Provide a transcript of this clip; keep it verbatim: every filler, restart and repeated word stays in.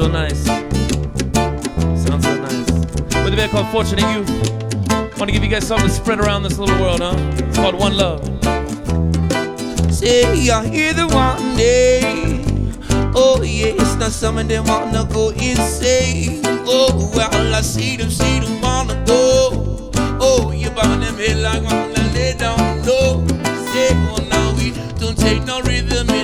so nice. Sounds so nice. With a bit called Fortunate Youth. Want to give you guys something to spread around this little world, huh? It's called One Love. Say I hear the one day. Oh yeah, it's not something they wanna go insane. Oh well, I see them, see them wanna go. Oh, you bobbing them head like wanna lay down low. Say, oh now we don't take no rhythm.